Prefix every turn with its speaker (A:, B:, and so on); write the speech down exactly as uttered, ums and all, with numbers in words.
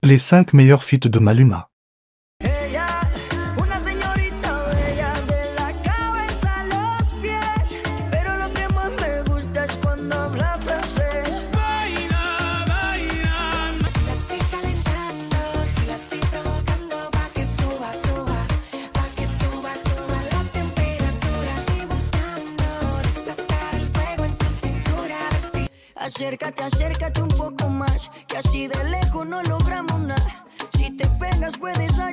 A: Les cinq meilleurs feats de Maluma.
B: Ella, una señorita bella de la cabeza a los pies, pero lo que más me gusta es cuando habla francés.
C: Baila, baila.
D: La estoy calentando, si la estoy provocando pa' que suba, suba, pa' que suba, suba la temperatura. Estoy buscando desatar el fuego en su cintura. A ver si
B: Acércate, acércate un poco más, que así de lejos no logramos nada. Si te pegas puedes